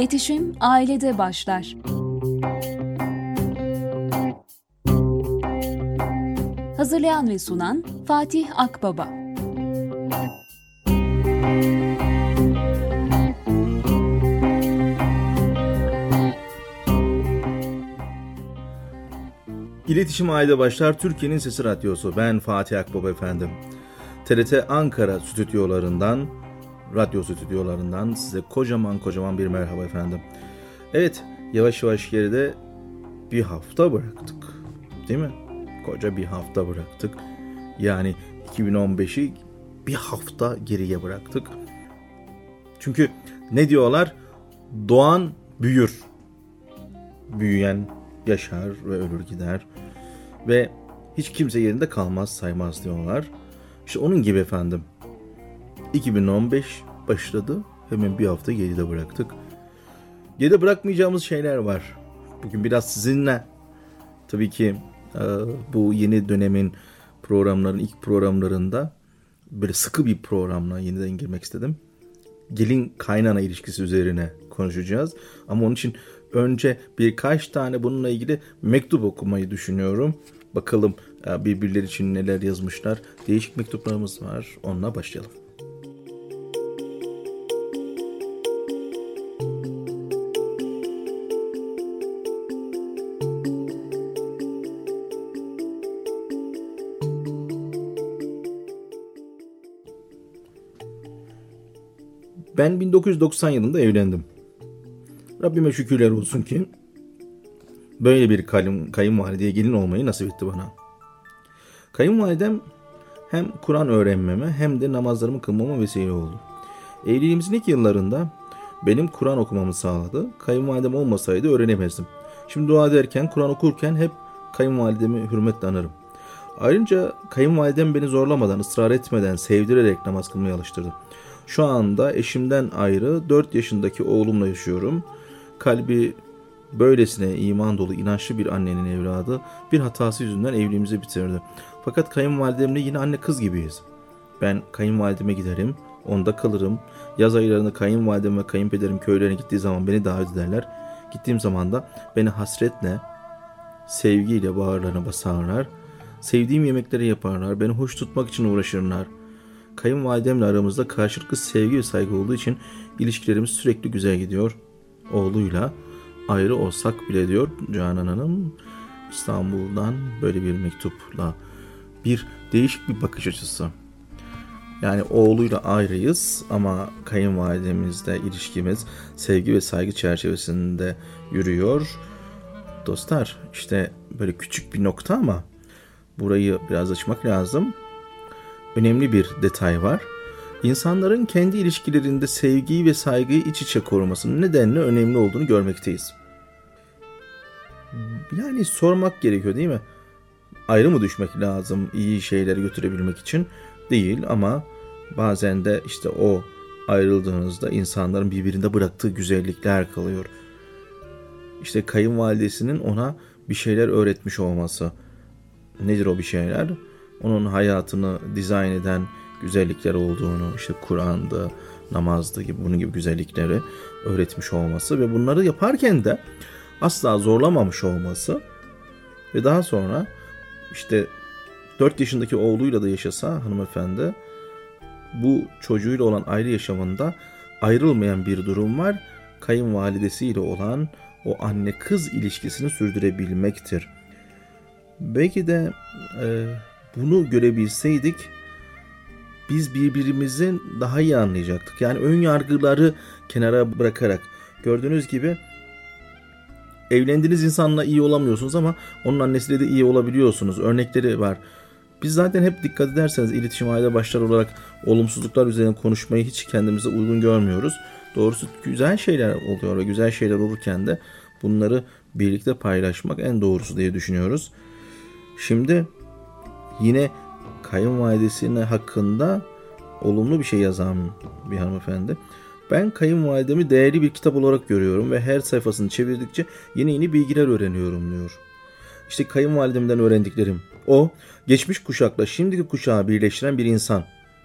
İletişim ailede başlar. Hazırlayan ve sunan Fatih Akbaba. İletişim Ailede Başlar, Türkiye'nin Sesi Radyosu. Ben Fatih Akbaba efendim. TRT Ankara stüdyolarından, radyo stüdyolarından size kocaman bir merhaba efendim. Evet, yavaş yavaş geride bir hafta bıraktık. Değil mi? Koca bir hafta bıraktık. Yani 2015'i bir hafta geriye bıraktık. Çünkü ne diyorlar? Doğan büyür. Büyüyen yaşar ve ölür gider. Ve hiç kimse yerinde kalmaz saymaz diyorlar. İşte onun gibi efendim. 2015 başladı. Hemen bir hafta geride bıraktık. Geride bırakmayacağımız şeyler var. Bugün biraz sizinle tabii ki bu yeni dönemin ilk programlarında böyle sıkı bir programla yeniden girmek istedim. Gelin kaynana ilişkisi üzerine konuşacağız. Ama onun için önce birkaç tane bununla ilgili mektup okumayı düşünüyorum. Bakalım birbirleri için neler yazmışlar. Değişik mektuplarımız var. Onunla başlayalım. Ben 1990 yılında evlendim. Rabbime şükürler olsun ki böyle bir kayınvalideye gelin olmayı nasip etti bana. Kayınvalidem hem Kur'an öğrenmeme hem de namazlarımı kılmama vesile oldu. Evliliğimizin ilk yıllarında benim Kur'an okumamı sağladı. Kayınvalidem olmasaydı öğrenemezdim. Şimdi dua ederken, Kur'an okurken hep kayınvalidemi hürmetle anarım. Ayrıca kayınvalidem beni zorlamadan, ısrar etmeden, sevdirerek namaz kılmaya alıştırdı. Şu anda eşimden ayrı 4 yaşındaki oğlumla yaşıyorum. Kalbi böylesine iman dolu, inançlı bir annenin evladı bir hatası yüzünden evliliğimizi bitirdi. Fakat kayınvalidemle yine anne kız gibiyiz. Ben kayınvalideme giderim, onda kalırım. Yaz aylarında kayınvalidem ve kayınpederim köylerine gittiği zaman beni davet ederler. Gittiğim zaman da beni hasretle, sevgiyle bağırlarına basarlar. Sevdiğim yemekleri yaparlar, beni hoş tutmak için uğraşırlar. Kayınvalidemle aramızda karşılıklı sevgi ve saygı olduğu için ilişkilerimiz sürekli güzel gidiyor. Oğluyla ayrı olsak bile diyor Canan Hanım İstanbul'dan böyle bir mektupla. Bir değişik bir bakış açısı. Yani oğluyla ayrıyız ama kayınvalidemizle ilişkimiz sevgi ve saygı çerçevesinde yürüyor. Dostlar, işte böyle küçük bir nokta ama burayı biraz açmak lazım. Önemli bir detay var. İnsanların kendi ilişkilerinde sevgiyi ve saygıyı iç içe korumasının nedenle önemli olduğunu görmekteyiz. Yani sormak gerekiyor değil mi? Ayrı mı düşmek lazım iyi şeyleri götürebilmek için? Değil ama bazen de işte o ayrıldığınızda insanların birbirinde bıraktığı güzellikler kalıyor. İşte kayınvalidesinin ona bir şeyler öğretmiş olması. Nedir o bir şeyler? Onun hayatını dizayn eden güzellikler olduğunu, işte Kur'an'da, namazda gibi bunun gibi güzellikleri öğretmiş olması ve bunları yaparken de asla zorlamamış olması ve daha sonra işte 4 yaşındaki oğluyla da yaşasa hanımefendi bu çocuğuyla olan ayrı yaşamında ayrılmayan bir durum var. Kayınvalidesiyle olan o anne kız ilişkisini sürdürebilmektir. Belki de bunu görebilseydik biz birbirimizi daha iyi anlayacaktık. Yani ön yargıları kenara bırakarak gördüğünüz gibi evlendiğiniz insanla iyi olamıyorsunuz ama onun annesiyle de iyi olabiliyorsunuz. Örnekleri var. Biz zaten hep dikkat ederseniz iletişim aile başlar olarak olumsuzluklar üzerine konuşmayı hiç kendimize uygun görmüyoruz. Doğrusu güzel şeyler oluyor ve güzel şeyler olurken de bunları birlikte paylaşmak en doğrusu diye düşünüyoruz. Şimdi yine kayınvalidesinin hakkında olumlu bir şey yazan bir hanımefendi. Ben kayınvalidemi değerli bir kitap olarak görüyorum ve her sayfasını çevirdikçe yeni bilgiler öğreniyorum diyor. İşte kayınvalidemden öğrendiklerim. O, geçmiş kuşakla şimdiki kuşağı birleştiren bir insan.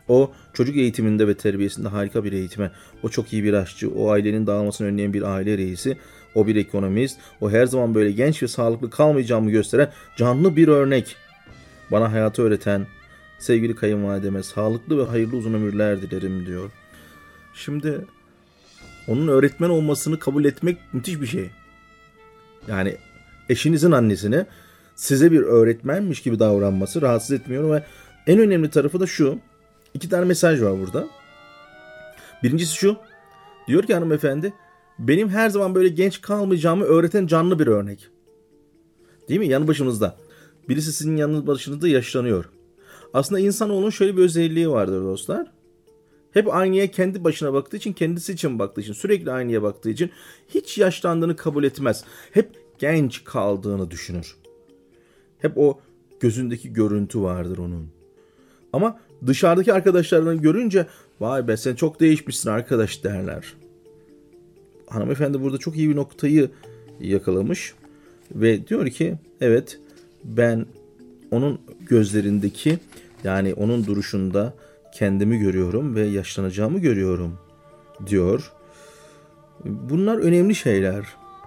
O çocuk eğitiminde ve terbiyesinde harika bir eğitime, o çok iyi bir aşçı, o ailenin dağılmasını önleyen bir aile reisi, o bir ekonomist, o her zaman böyle genç ve sağlıklı kalmayacağımı gösteren canlı bir örnek. Bana hayatı öğreten sevgili kayınvalideme sağlıklı ve hayırlı uzun ömürler dilerim diyor. Şimdi onun öğretmen olmasını kabul etmek müthiş bir şey. Yani eşinizin annesine size bir öğretmenmiş gibi davranması rahatsız etmiyor ve en önemli tarafı da şu. 2 tane mesaj var burada. Birincisi şu. Diyor ki hanımefendi, benim her zaman böyle genç kalmayacağımı öğreten canlı bir örnek. Değil mi? Yanı başımızda. Birisi sizin yanı başınızda yaşlanıyor. Aslında insanoğlunun şöyle bir özelliği vardır dostlar. Hep aynaya kendi başına baktığı için, kendisi için baktığı için, sürekli aynaya baktığı için hiç yaşlandığını kabul etmez. Hep genç kaldığını düşünür. Hep o gözündeki görüntü vardır onun. Ama dışarıdaki arkadaşlarını görünce vay be sen çok değişmişsin arkadaş derler. Hanımefendi burada çok iyi bir noktayı yakalamış ve diyor ki evet ben onun gözlerindeki, yani onun duruşunda kendimi görüyorum ve yaşlanacağımı görüyorum diyor. Bunlar önemli şeyler.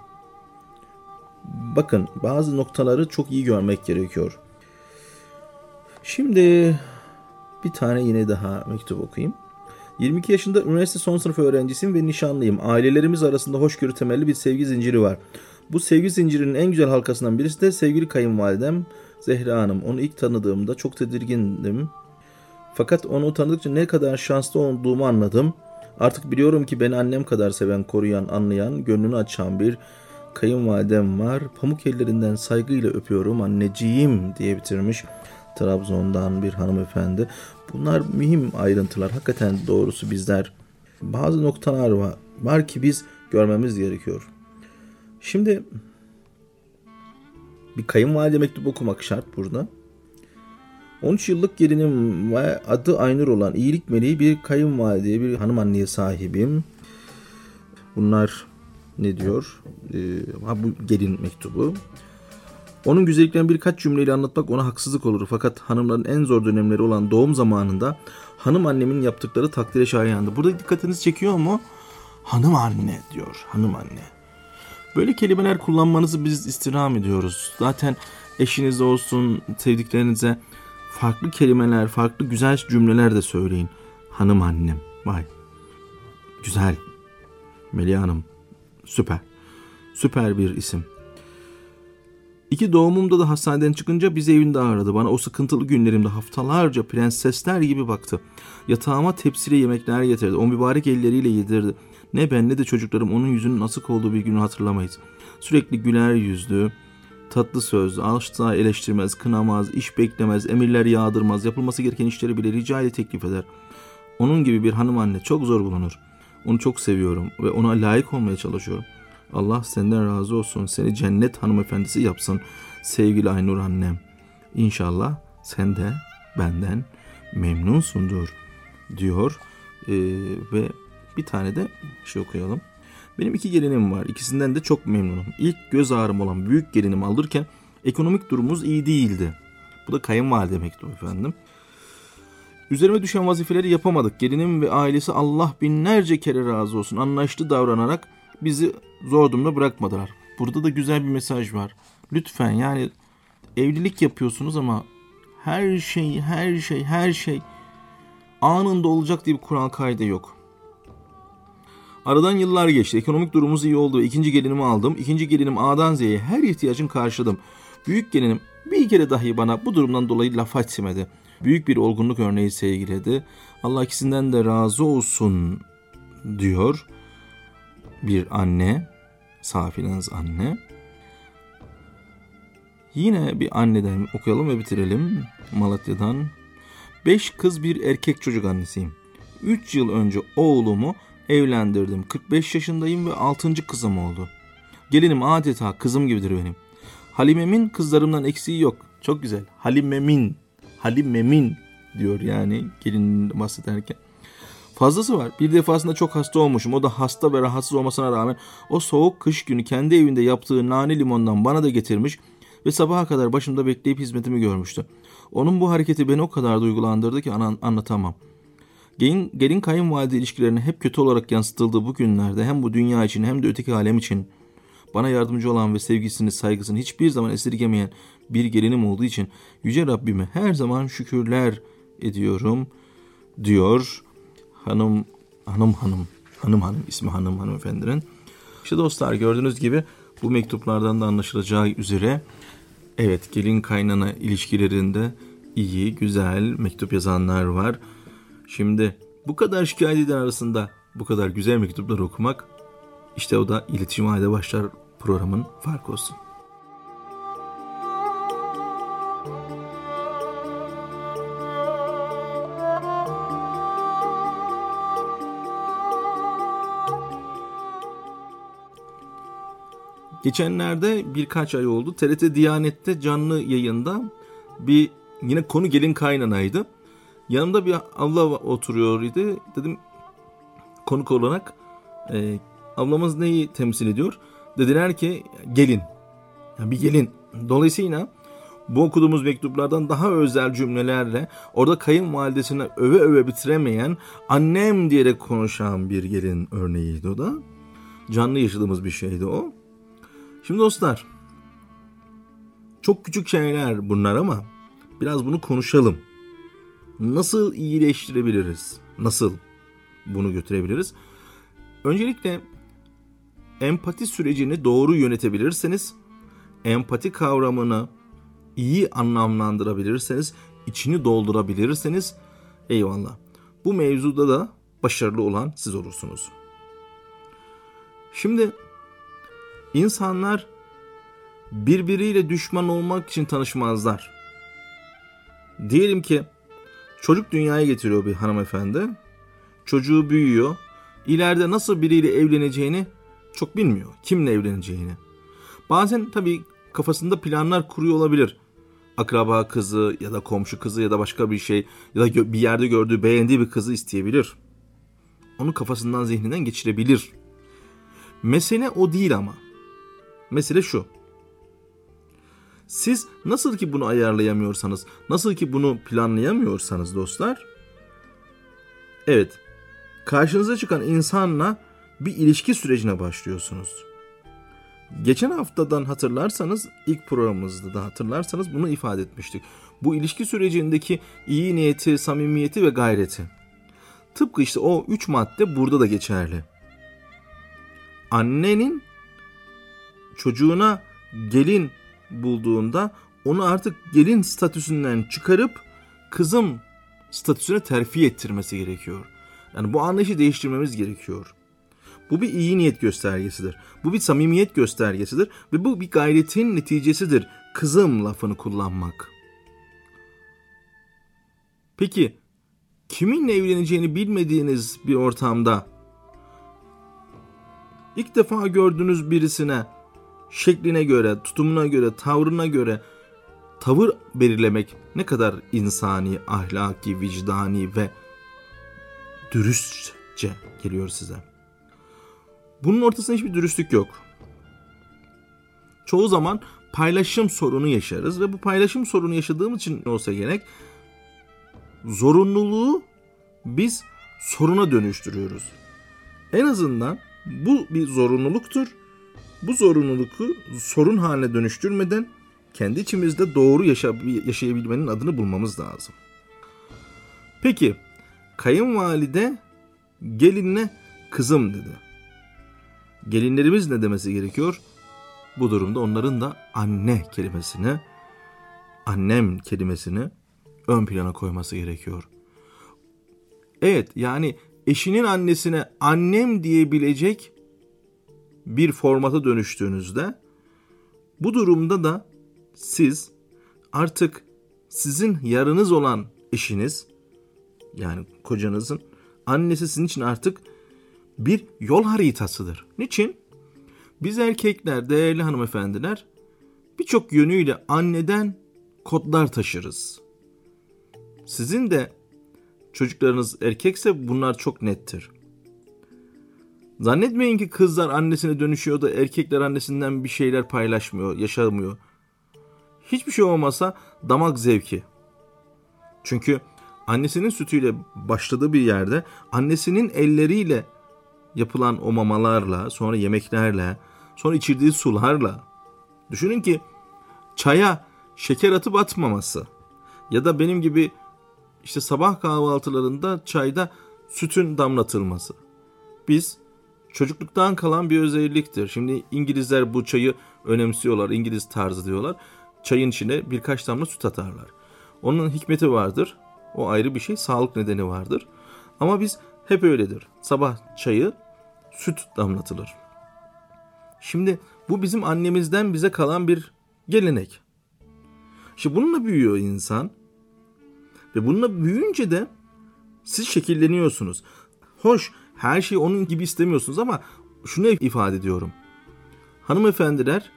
Bakın bazı noktaları çok iyi görmek gerekiyor. Şimdi bir tane yine daha mektup okuyayım. 22 yaşında üniversite son sınıf öğrencisiyim ve nişanlıyım. Ailelerimiz arasında hoşgörü temelli bir sevgi zinciri var. Bu sevgi zincirinin en güzel halkasından birisi de sevgili kayınvalidem Zehra Hanım. Onu ilk tanıdığımda çok tedirgindim. Fakat onu tanıdıkça ne kadar şanslı olduğumu anladım. Artık biliyorum ki beni annem kadar seven, koruyan, anlayan, gönlünü açan bir kayınvalidem var. Pamuk ellerinden saygıyla öpüyorum anneciğim diye bitirmiş Trabzon'dan bir hanımefendi. Bunlar mühim ayrıntılar. Hakikaten doğrusu bizler bazı noktalar var ki biz görmemiz gerekiyor. Şimdi bir kayınvalide mektubu okumak şart burada. 13 yıllık gelinim ve adı Aynur olan iyilik meleği bir kayınvalideye, bir hanım anneye sahibim. Bunlar ne diyor? Bu gelin mektubu. Onun güzelliklerini birkaç cümleyle anlatmak ona haksızlık olur. Fakat hanımların en zor dönemleri olan doğum zamanında hanım annemin yaptıkları takdire şayandı. Burada dikkatinizi çekiyor mu? Hanım anne diyor. Hanım anne. Böyle kelimeler kullanmanızı biz istirham ediyoruz. Zaten eşiniz olsun, sevdiklerinize farklı kelimeler, farklı güzel cümleler de söyleyin. Hanım annem. Vay. Güzel. Melih Hanım. Süper. Süper bir isim. 2 doğumumda da hastaneden çıkınca bizi evinde ağırladı. Bana o sıkıntılı günlerimde haftalarca prensesler gibi baktı. Yatağıma tepsiyle yemekler getirdi. O mübarek elleriyle yedirdi. Ne ben ne de çocuklarım onun yüzünün asık olduğu bir günü hatırlamayız. Sürekli güler yüzlü, tatlı sözlü, asla eleştirmez, kınamaz, iş beklemez, emirler yağdırmaz, yapılması gereken işleri bile rica ile teklif eder. Onun gibi bir hanım anne çok zor bulunur. Onu çok seviyorum ve ona layık olmaya çalışıyorum. Allah senden razı olsun. Seni cennet hanımefendisi yapsın sevgili Aynur annem. İnşallah sen de benden memnunsundur diyor. Ve bir tane de şey okuyalım. Benim 2 gelinim var. İkisinden de çok memnunum. İlk göz ağrım olan büyük gelinimi alırken ekonomik durumumuz iyi değildi. Bu da kayınvalide mektubu efendim. Üzerime düşen vazifeleri yapamadık. Gelinim ve ailesi Allah binlerce kere razı olsun anlayışlı davranarak bizi zor durumda bırakmadılar. Burada da güzel bir mesaj var. Lütfen yani evlilik yapıyorsunuz ama her şey anında olacak diye bir kural kaydı yok. Aradan yıllar geçti. Ekonomik durumumuz iyi oldu. 2. gelinimi aldım. 2. gelinim A'dan Z'ye her ihtiyacını karşıladım. Büyük gelinim bir kere dahi bana bu durumdan dolayı laf etmedi. Büyük bir olgunluk örneği sergiledi. Allah ikisinden de razı olsun diyor bir anne, safiliniz anne. Yine bir anneden okuyalım ve bitirelim. Malatya'dan. 5 kız bir erkek çocuk annesiyim. 3 yıl önce oğlumu evlendirdim. 45 yaşındayım ve 6. kızım oldu. Gelinim adeta kızım gibidir benim. Halimemin kızlarımdan eksiği yok. Çok güzel. Halimemin diyor yani gelinin bahsederken. Fazlası var. Bir defasında çok hasta olmuşum. O da hasta ve rahatsız olmasına rağmen o soğuk kış günü kendi evinde yaptığı nane limondan bana da getirmiş ve sabaha kadar başımda bekleyip hizmetimi görmüştü. Onun bu hareketi beni o kadar duygulandırdı ki anlatamam. Gelin kayınvalide ilişkilerinin hep kötü olarak yansıtıldığı bu günlerde hem bu dünya için hem de öteki alem için bana yardımcı olan ve sevgisini, saygısını hiçbir zaman esirgemeyen bir gelinim olduğu için Yüce Rabbime her zaman şükürler ediyorum diyor hanım ismi hanımefendinin. İşte dostlar, gördüğünüz gibi bu mektuplardan da anlaşılacağı üzere evet, gelin kaynana ilişkilerinde iyi, güzel mektup yazanlar var. Şimdi bu kadar şikayet eden arasında bu kadar güzel mektupları okumak, işte o da İletişim Haydi Başlar programın farkı olsun. Geçenlerde birkaç ay oldu, TRT Diyanet'te canlı yayında yine konu gelin kaynanaydı. Yanımda bir abla oturuyor idi. Dedim konuk olarak ablamız neyi temsil ediyor? Dediler ki gelin. Yani bir gelin. Dolayısıyla bu okuduğumuz mektuplardan daha özel cümlelerle orada kayınvalidesine öve öve bitiremeyen, annem diyerek konuşan bir gelin örneğiydi o da. Canlı yaşadığımız bir şeydi o. Şimdi dostlar, çok küçük şeyler bunlar ama biraz bunu konuşalım. Nasıl iyileştirebiliriz? Nasıl bunu götürebiliriz? Öncelikle empati sürecini doğru yönetebilirseniz, empati kavramını iyi anlamlandırabilirseniz, içini doldurabilirseniz eyvallah. Bu mevzuda da başarılı olan siz olursunuz. Şimdi insanlar birbiriyle düşman olmak için tanışmazlar. Diyelim ki çocuk dünyaya getiriyor bir hanımefendi. Çocuğu büyüyor. İleride nasıl biriyle evleneceğini çok bilmiyor. Kimle evleneceğini. Bazen tabii kafasında planlar kuruyor olabilir. Akraba kızı ya da komşu kızı ya da başka bir şey ya da bir yerde gördüğü, beğendiği bir kızı isteyebilir. Onu kafasından, zihninden geçirebilir. Mesele o değil ama. Mesele şu. Siz nasıl ki bunu ayarlayamıyorsanız, nasıl ki bunu planlayamıyorsanız dostlar, evet, karşınıza çıkan insanla bir ilişki sürecine başlıyorsunuz. Geçen haftadan hatırlarsanız, ilk programımızda da hatırlarsanız bunu ifade etmiştik. Bu ilişki sürecindeki iyi niyeti, samimiyeti ve gayreti. Tıpkı işte o 3 madde burada da geçerli. Annenin çocuğuna gelin bulduğunda onu artık gelin statüsünden çıkarıp kızım statüsüne terfi ettirmesi gerekiyor. Yani bu anlayışı değiştirmemiz gerekiyor. Bu bir iyi niyet göstergesidir. Bu bir samimiyet göstergesidir ve bu bir gayretin neticesidir. Kızım lafını kullanmak. Peki kiminle evleneceğini bilmediğiniz bir ortamda ilk defa gördüğünüz birisine şekline göre, tutumuna göre, tavrına göre tavır belirlemek ne kadar insani, ahlaki, vicdani ve dürüstçe geliyor size? Bunun ortasında hiçbir dürüstlük yok. Çoğu zaman paylaşım sorunu yaşarız ve bu paylaşım sorunu yaşadığımız için olsa gerek zorunluluğu biz soruna dönüştürüyoruz. En azından bu bir zorunluluktur. Bu zorunluluğu sorun haline dönüştürmeden kendi içimizde doğru yaşayabilmenin adını bulmamız lazım. Peki, kayınvalide gelinle kızım dedi. Gelinlerimiz ne demesi gerekiyor? Bu durumda onların da anne kelimesini, annem kelimesini ön plana koyması gerekiyor. Evet, yani eşinin annesine annem diyebilecek bir formata dönüştüğünüzde bu durumda da siz artık sizin yarınız olan eşiniz, yani kocanızın annesi sizin için artık bir yol haritasıdır. Niçin? Biz erkekler, değerli hanımefendiler, birçok yönüyle anneden kodlar taşırız. Sizin de çocuklarınız erkekse bunlar çok nettir. Zannetmeyin ki kızlar annesine dönüşüyor da erkekler annesinden bir şeyler paylaşmıyor, yaşamıyor. Hiçbir şey olmasa damak zevki. Çünkü annesinin sütüyle başladığı bir yerde annesinin elleriyle yapılan o mamalarla, sonra yemeklerle, sonra içirdiği sularla, düşünün ki çaya şeker atıp atmaması ya da benim gibi işte sabah kahvaltılarında çayda sütün damlatılması. Biz çocukluktan kalan bir özelliktir. Şimdi İngilizler bu çayı önemsiyorlar. İngiliz tarzı diyorlar. Çayın içine birkaç damla süt atarlar. Onun hikmeti vardır. O ayrı bir şey. Sağlık nedeni vardır. Ama biz hep öyledir. Sabah çayı süt damlatılır. Şimdi bu bizim annemizden bize kalan bir gelenek. İşte bununla büyüyor insan. Ve bununla büyüyünce de siz şekilleniyorsunuz. Hoş, her şeyi onun gibi istemiyorsunuz ama şunu ifade ediyorum. Hanımefendiler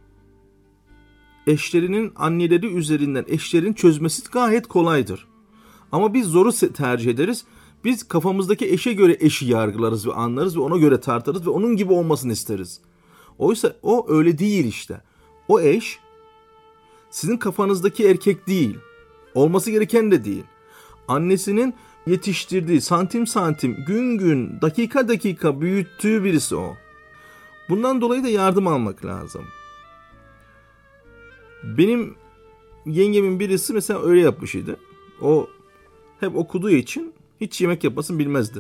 eşlerinin anneleri üzerinden eşlerin çözmesi gayet kolaydır. Ama biz zoru tercih ederiz. Biz kafamızdaki eşe göre eşi yargılarız ve anlarız ve ona göre tartarız ve onun gibi olmasını isteriz. Oysa o öyle değil işte. O eş sizin kafanızdaki erkek değil. Olması gereken de değil. Annesinin yetiştirdiği, santim santim, gün gün, dakika dakika büyüttüğü birisi o. Bundan dolayı da yardım almak lazım. Benim yengemin birisi mesela öyle yapmış idi. O hep okuduğu için hiç yemek yapmasını bilmezdi.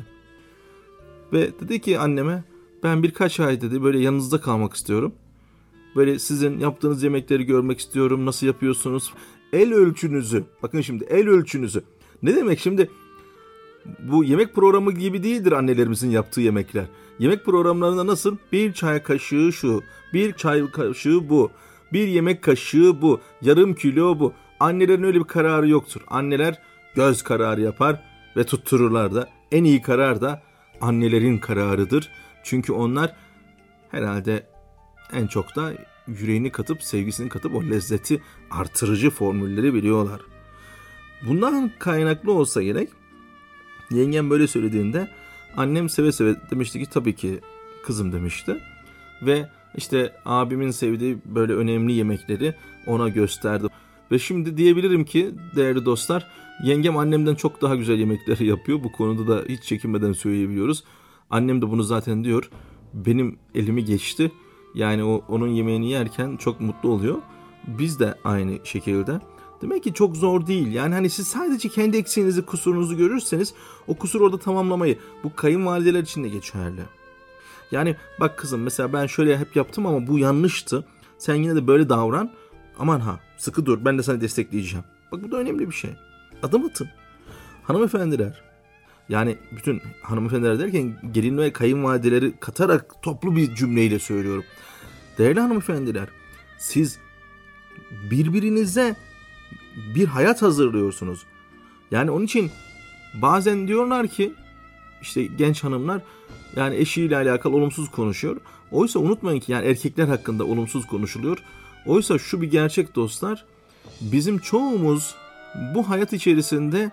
Ve dedi ki anneme, ben birkaç ay dedi böyle yanınızda kalmak istiyorum. Böyle sizin yaptığınız yemekleri görmek istiyorum. Nasıl yapıyorsunuz? El ölçünüzü. Bakın şimdi el ölçünüzü. Ne demek şimdi? Bu yemek programı gibi değildir annelerimizin yaptığı yemekler. Yemek programlarında nasıl? Bir çay kaşığı şu, bir çay kaşığı bu, bir yemek kaşığı bu, yarım kilo bu. Annelerin öyle bir kararı yoktur. Anneler göz kararı yapar ve tuttururlar da. En iyi karar da annelerin kararıdır. Çünkü onlar herhalde en çok da yüreğini katıp, sevgisini katıp o lezzeti artırıcı formülleri biliyorlar. Bundan kaynaklı olsa gerek, yengem böyle söylediğinde annem seve seve demişti ki tabii ki kızım demişti. Ve işte abimin sevdiği böyle önemli yemekleri ona gösterdi. Ve şimdi diyebilirim ki değerli dostlar, yengem annemden çok daha güzel yemekleri yapıyor. Bu konuda da hiç çekinmeden söyleyebiliyoruz. Annem de bunu zaten diyor. Benim elimi geçti. Yani onun yemeğini yerken çok mutlu oluyor. Biz de aynı şekilde. Demek ki çok zor değil. Yani hani siz sadece kendi eksiğinizi, kusurunuzu görürseniz o kusur orada tamamlamayı. Bu kayınvalideler için de geçerli. Yani bak kızım mesela ben şöyle hep yaptım ama bu yanlıştı. Sen yine de böyle davran. Aman ha sıkı dur, ben de seni destekleyeceğim. Bak bu da önemli bir şey. Adım atın. Hanımefendiler. Yani bütün hanımefendiler derken gelin ve kayınvalideleri katarak toplu bir cümleyle söylüyorum. Değerli hanımefendiler, siz birbirinize bir hayat hazırlıyorsunuz. Yani onun için bazen diyorlar ki işte genç hanımlar yani eşiyle alakalı olumsuz konuşuyor. Oysa unutmayın ki yani erkekler hakkında olumsuz konuşuluyor. Oysa şu bir gerçek dostlar, bizim çoğumuz bu hayat içerisinde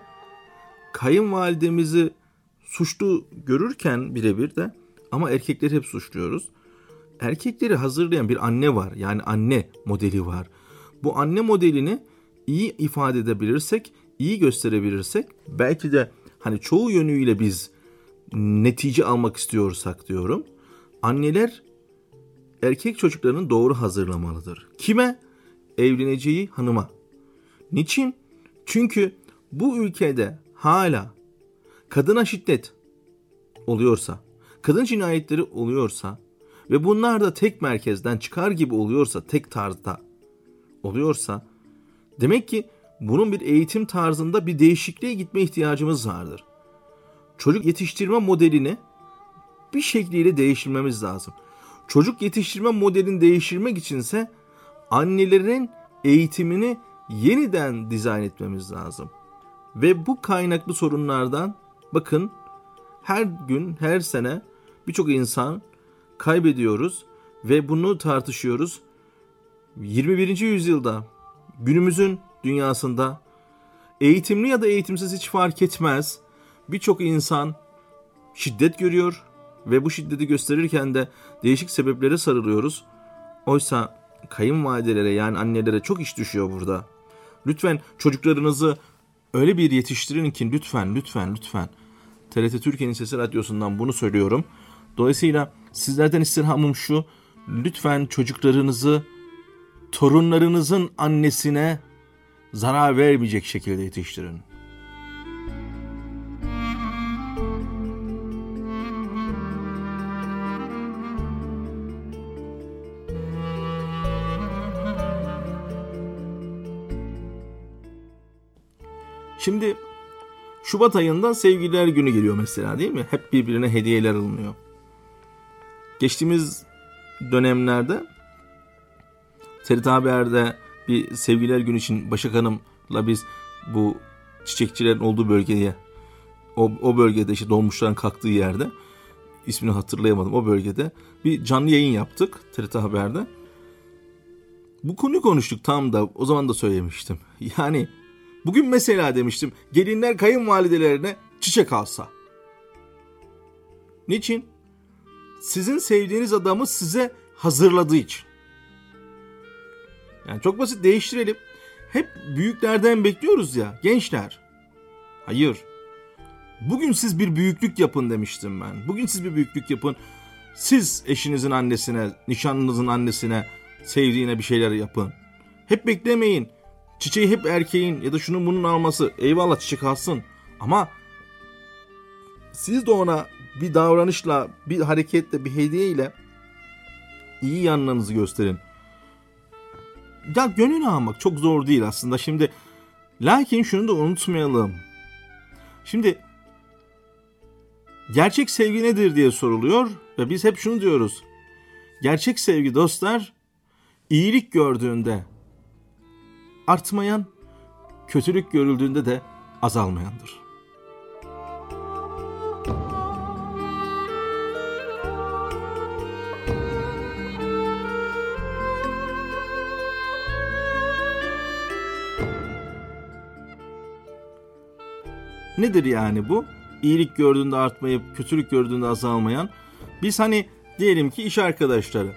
kayınvalidemizi suçlu görürken birebir de ama erkekleri hep suçluyoruz. Erkekleri hazırlayan bir anne var. Yani anne modeli var. Bu anne modelini iyi ifade edebilirsek, iyi gösterebilirsek belki de hani çoğu yönüyle biz netice almak istiyorsak diyorum. Anneler erkek çocuklarını doğru hazırlamalıdır. Kime? Evleneceği hanıma. Niçin? Çünkü bu ülkede hala kadına şiddet oluyorsa, kadın cinayetleri oluyorsa ve bunlar da tek merkezden çıkar gibi oluyorsa, tek tarzda oluyorsa, demek ki bunun bir eğitim tarzında bir değişikliğe gitme ihtiyacımız vardır. Çocuk yetiştirme modelini bir şekliyle değiştirmemiz lazım. Çocuk yetiştirme modelini değiştirmek içinse annelerin eğitimini yeniden dizayn etmemiz lazım. Ve bu kaynaklı sorunlardan bakın her gün, her sene birçok insan kaybediyoruz ve bunu tartışıyoruz. 21. yüzyılda günümüzün dünyasında eğitimli ya da eğitimsiz hiç fark etmez. Birçok insan şiddet görüyor ve bu şiddeti gösterirken de değişik sebeplere sarılıyoruz. Oysa kayınvalidelere yani annelere çok iş düşüyor burada. Lütfen çocuklarınızı öyle bir yetiştirin ki lütfen. TRT Türkiye'nin Sesi Radyosu'ndan bunu söylüyorum. Dolayısıyla sizlerden istirhamım şu: lütfen çocuklarınızı torunlarınızın annesine zarar vermeyecek şekilde yetiştirin. Şimdi Şubat ayında Sevgililer Günü geliyor mesela, değil mi? Hep birbirine hediyeler alınıyor. Geçtiğimiz dönemlerde TRT Haber'de bir Sevgililer Günü için Başak Hanım'la biz bu çiçekçilerin olduğu bölgeye, o bölgede işte dolmuşların kalktığı yerde, ismini hatırlayamadım, o bölgede bir canlı yayın yaptık TRT Haber'de. Bu konuyu konuştuk, tam da o zaman da söylemiştim. Yani bugün mesela demiştim, gelinler kayınvalidelerine çiçek alsa. Niçin? Sizin sevdiğiniz adamı size hazırladığı için. Yani çok basit, değiştirelim. Hep büyüklerden bekliyoruz ya gençler. Hayır. Bugün siz bir büyüklük yapın demiştim ben. Bugün siz bir büyüklük yapın. Siz eşinizin annesine, nişanlınızın annesine, sevdiğine bir şeyler yapın. Hep beklemeyin. Çiçeği hep erkeğin ya da şunun bunun alması. Eyvallah, çiçek alsın. Ama siz de ona bir davranışla, bir hareketle, bir hediyeyle iyi yanlarınızı gösterin. Ya gönül almak çok zor değil aslında. Şimdi lakin şunu da unutmayalım. Şimdi gerçek sevgi nedir diye soruluyor ve biz hep şunu diyoruz. Gerçek sevgi dostlar, iyilik gördüğünde artmayan, kötülük görüldüğünde de azalmayandır. Nedir yani bu? İyilik gördüğünde artmayıp kötülük gördüğünde azalmayan. Biz hani diyelim ki iş arkadaşları.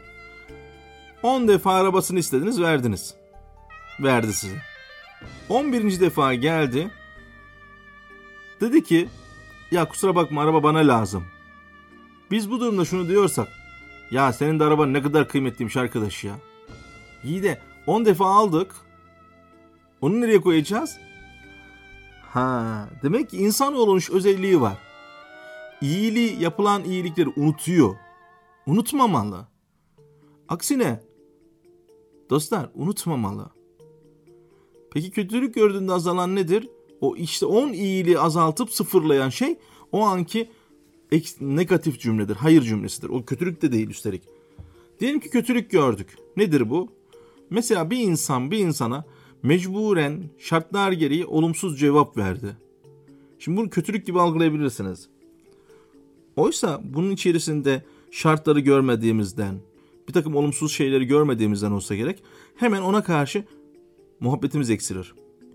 10 defa arabasını istediniz, verdiniz. Verdi size. 11. defa geldi. Dedi ki ya kusura bakma, araba bana lazım. Biz bu durumda şunu diyorsak, ya senin de araban ne kadar kıymetliymiş arkadaş ya. İyi de 10 defa aldık. Onu nereye koyacağız? Demek ki insanoğlunun şu özelliği var. Yapılan iyilikleri unutuyor. Unutmamalı. Aksine dostlar, unutmamalı. Peki kötülük gördüğünde azalan nedir? O işte 10 iyiliği azaltıp sıfırlayan şey o anki negatif cümledir, hayır cümlesidir. O kötülük de değil üstelik. Diyelim ki kötülük gördük. Nedir bu? Mesela bir insan bir insana mecburen şartlar gereği olumsuz cevap verdi. Şimdi bunu kötülük gibi algılayabilirsiniz. Oysa bunun içerisinde şartları görmediğimizden, bir takım olumsuz şeyleri görmediğimizden olsa gerek, hemen ona karşı muhabbetimiz eksilir.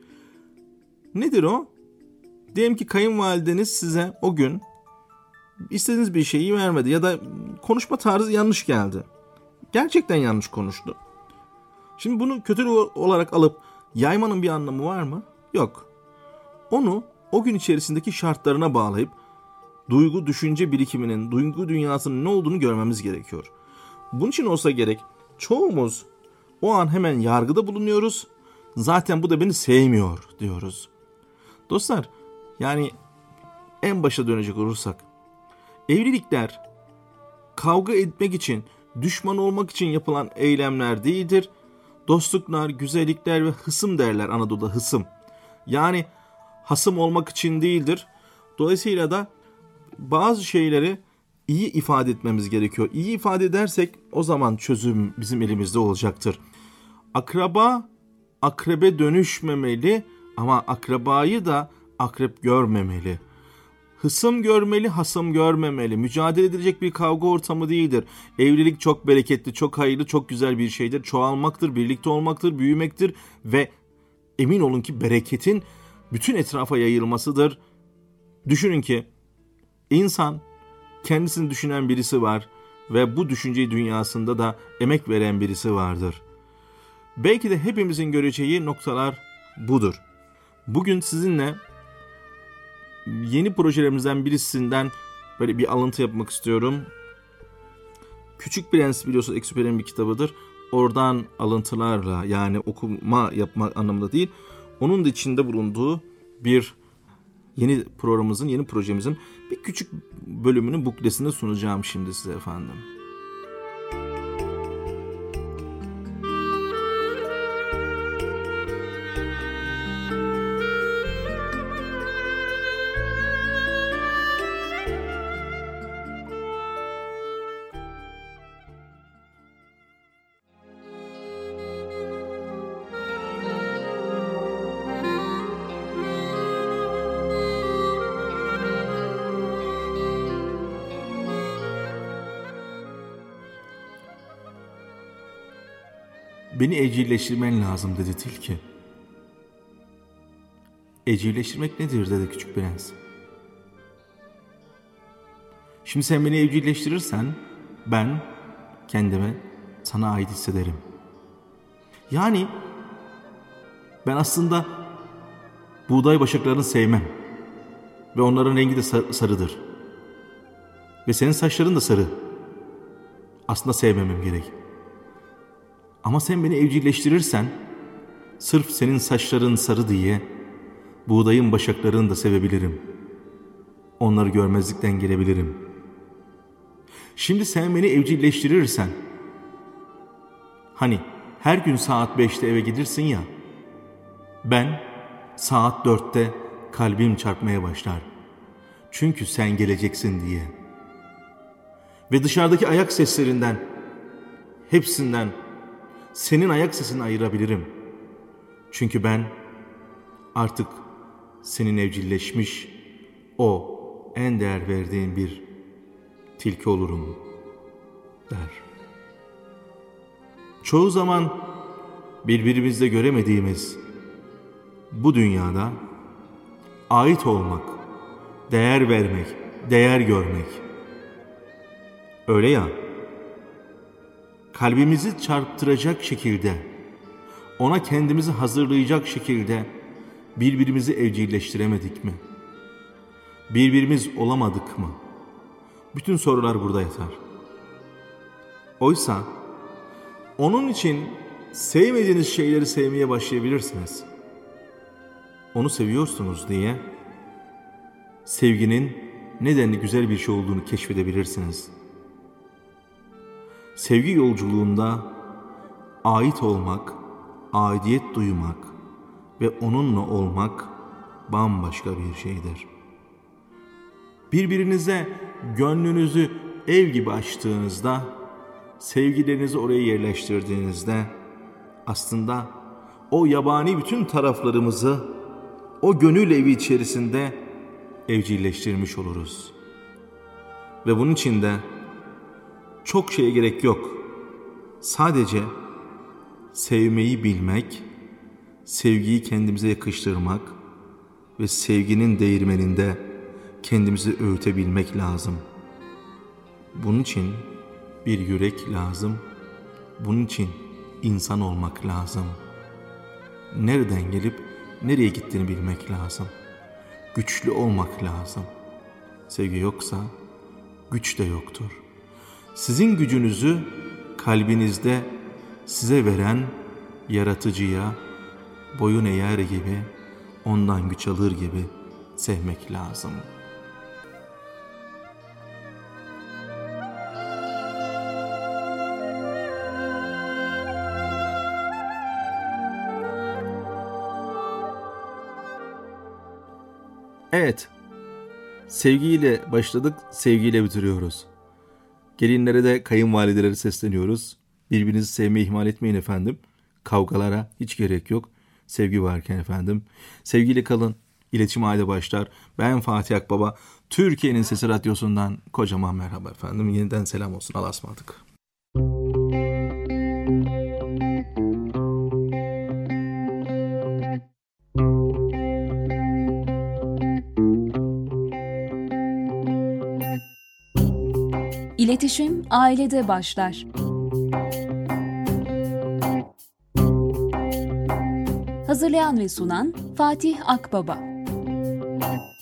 Nedir o? Diyelim ki kayınvalideniz size o gün istediğiniz bir şeyi vermedi ya da konuşma tarzı yanlış geldi. Gerçekten yanlış konuştu. Şimdi bunu kötülük olarak alıp yaymanın bir anlamı var mı? Yok. Onu o gün içerisindeki şartlarına bağlayıp duygu, düşünce birikiminin, duygu dünyasının ne olduğunu görmemiz gerekiyor. Bunun için olsa gerek çoğumuz o an hemen yargıda bulunuyoruz. Zaten bu da beni sevmiyor diyoruz. Dostlar, yani en başa dönecek olursak, evlilikler kavga etmek için, düşman olmak için yapılan eylemler değildir. Dostluklar, güzellikler ve hısım derler Anadolu'da, hısım. Yani hasım olmak için değildir. Dolayısıyla da bazı şeyleri iyi ifade etmemiz gerekiyor. İyi ifade edersek o zaman çözüm bizim elimizde olacaktır. Akraba akrebe dönüşmemeli ama akrabayı da akrep görmemeli. Hısım görmeli, hasım görmemeli. Mücadele edilecek bir kavga ortamı değildir. Evlilik çok bereketli, çok hayırlı, çok güzel bir şeydir. Çoğalmaktır, birlikte olmaktır, büyümektir ve emin olun ki bereketin bütün etrafa yayılmasıdır. Düşünün ki insan kendisini düşünen birisi var ve bu düşünce dünyasında da emek veren birisi vardır. Belki de hepimizin göreceği noktalar budur. Bugün sizinle yeni projelerimizden birisinden böyle bir alıntı yapmak istiyorum. Küçük Prens biliyorsunuz Exupéry'nin bir kitabıdır. Oradan alıntılarla, yani okuma yapmak anlamında değil, onun da içinde bulunduğu bir yeni projemizin bir küçük bölümünün buklesini sunacağım şimdi size efendim. Beni evcilleştirmen lazım dedi tilki. Evcilleştirmek nedir dedi Küçük Prens. Şimdi sen beni evcilleştirirsen ben kendimi sana ait hissederim. Yani ben aslında buğday başaklarını sevmem. Ve onların rengi de sarıdır. Ve senin saçların da sarı. Aslında sevmemem gerek. Ama sen beni evcilleştirirsen, sırf senin saçların sarı diye buğdayın başaklarını da sevebilirim. Onları görmezlikten gelebilirim. Şimdi sen beni evcilleştirirsen, hani her gün saat 5'te eve gelirsin ya, ben saat 4'te kalbim çarpmaya başlar. Çünkü sen geleceksin diye. Ve dışarıdaki ayak seslerinden, hepsinden senin ayak sesini ayırabilirim. Çünkü ben artık senin evcilleşmiş, o en değer verdiğin bir tilki olurum der. Çoğu zaman birbirimizde göremediğimiz bu dünyada ait olmak, değer vermek, değer görmek. Öyle ya, kalbimizi çarptıracak şekilde, ona kendimizi hazırlayacak şekilde birbirimizi evcilleştiremedik mi? Birbirimiz olamadık mı? Bütün sorular burada yatar. Oysa onun için sevmediğiniz şeyleri sevmeye başlayabilirsiniz. Onu seviyorsunuz diye sevginin nedenli güzel bir şey olduğunu keşfedebilirsiniz. Sevgi yolculuğunda ait olmak, aidiyet duymak ve onunla olmak bambaşka bir şeydir. Birbirinize gönlünüzü ev gibi açtığınızda, sevgilerinizi oraya yerleştirdiğinizde aslında o yabani bütün taraflarımızı o gönül evi içerisinde evcilleştirmiş oluruz. Ve bunun için de çok şeye gerek yok. Sadece sevmeyi bilmek, sevgiyi kendimize yakıştırmak ve sevginin değirmeninde kendimizi öğütebilmek lazım. Bunun için bir yürek lazım. Bunun için insan olmak lazım. Nereden gelip nereye gittiğini bilmek lazım. Güçlü olmak lazım. Sevgi yoksa güç de yoktur. Sizin gücünüzü kalbinizde size veren yaratıcıya boyun eğer gibi, ondan güç alır gibi sevmek lazım. Evet, sevgiyle başladık, sevgiyle bitiriyoruz. Gelinlere de kayınvalidelere sesleniyoruz. Birbirinizi sevmeyi ihmal etmeyin efendim. Kavgalara hiç gerek yok. Sevgi varken efendim. Sevgiyle kalın. İletişim aile başlar. Ben Fatih Akbaba. Türkiye'nin Sesi Radyosu'ndan kocaman merhaba efendim. Yeniden selam olsun. Allah'a ısmarladık. İletişim ailede başlar. Hazırlayan ve sunan Fatih Akbaba.